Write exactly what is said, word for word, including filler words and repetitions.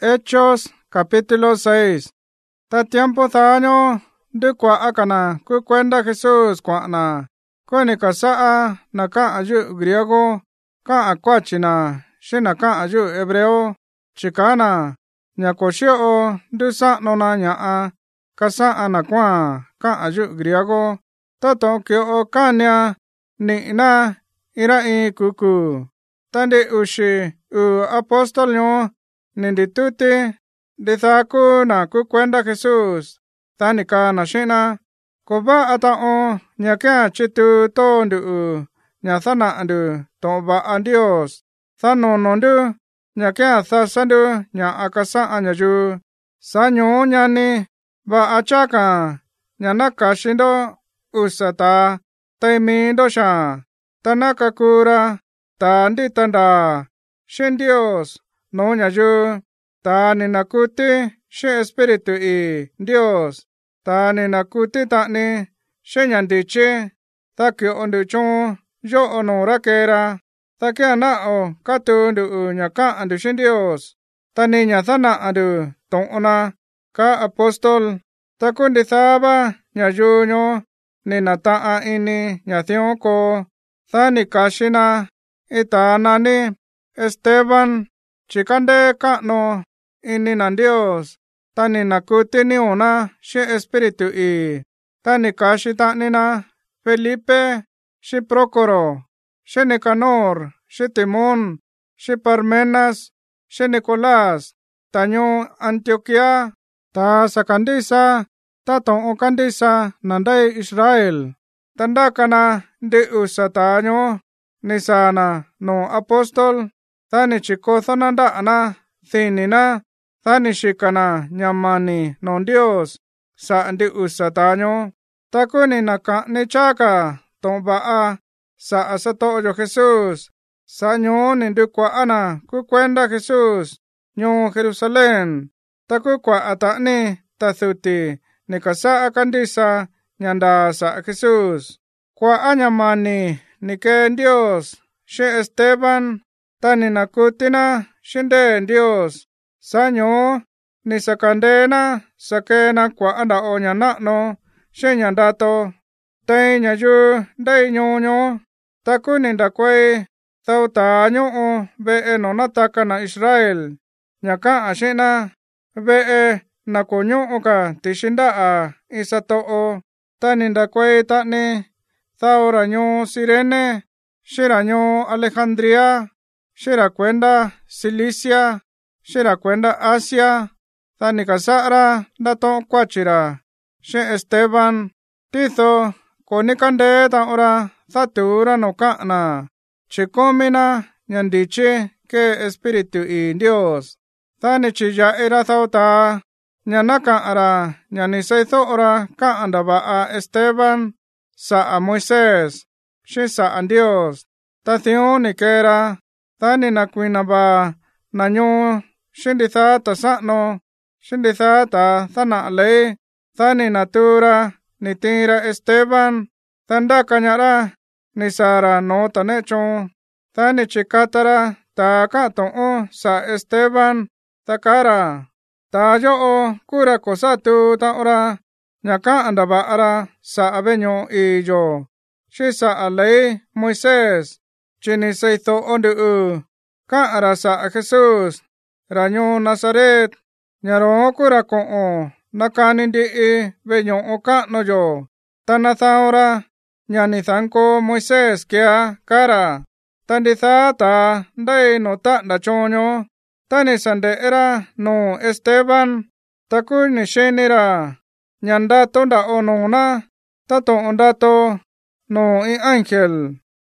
Hechos capítulo seis. Ta tiempo thaño de kwa akana ku cuenta Jesús kwana. Kuni kasaa na ka ayu griego ka akwachina shina ka ayu hebreo chikana nyakoshio dusa nona nyaa kasa na kwa ka ayu griego toto kyo kanya ni na ira i kuku tande ushi u apostol nyo nindituti dithaku na ku kwenda Jesús tanika na shina koba atao nyakea chitu to ndu nyathana andu to ba andios thano nondu nyakea thasandu nya akasa anyaju sanyo nyani ba achaka nyanaka shindo usata taimi dosha tanaka kura tandi tanda shindios no nyaju ta ninakuti shi espiritu i Dios ta ninakuti ta ni shi nyandichi ta kyo ondu chon yo ono rakera ta kia na o katu ndu nyaka andu shin Dios ta ni nyathana andu tong ona ka apostol ta kundi thaba nyaju nyo ni nataa ini nyathion ko ta ni kashina ita nani Esteban chikande kano ini na Dios tani nakuti ni ona shi espiritu i tani kashi tani na Felipe shi Procoro shi Nicanor shi Timon shi Parmenas shi Nicolas tanyo Antioquia ta sakandisa ta tong okandisa nandai Israel tandakana de usatanyo nisana no apostol tani chikothananda ana thinina tani shikana nyamani non Dios sa andi usatanyo takuni naka ni chaka tombaa sa asato yo Jesús sa nyo nindukwa ana ku kwenda Jesús nyo Jerusalén taku kwa atani tathuti nikasa akandisa nyanda sa Jesús kwa anyamani nike Dios shi Esteban tani nakutina shinde Dios sanyo ni sakandena sakena kwa anda onya no shenya dato tai nyayu dai nyonyo takuni ndakwe thauta nyo be enonataka na Israel nyaka ashina be na konyo oka tishinda a isato tani ndakwe tani thaura nyo Sirene shira nyo Alejandria shira kwenda Cilicia shira kwenda Asia thani kasara dato kwachira she Esteban titho konikande ta ora thatura no kana chikomina nyandiche ke espiritu i Dios thani chija era thauta nyanaka ara nyani saitho ora ka andaba a Esteban sa a Moises she sa a Dios tathio nikera thani nakwinaba nanyo shinditha tasano shinditha ta thana le thani natura nitira Esteban tanda kanyara nisara no tanecho thani chikatara ta kato sa Esteban takara ta yo kura kosatu ta ora nyaka andaba ara sa abenyo i yo shi sa ale Moises chini seitho ondu ka ara sa Jesús ranyo Nazaret nyaro kura ko nakani di e benyo oka no yo tanathaora nyani thanko Moises kia kara tanditha ta dai no ta da chonyo tani sande era no Esteban taku ni shenira nyanda tonda onona tato ondato no i angel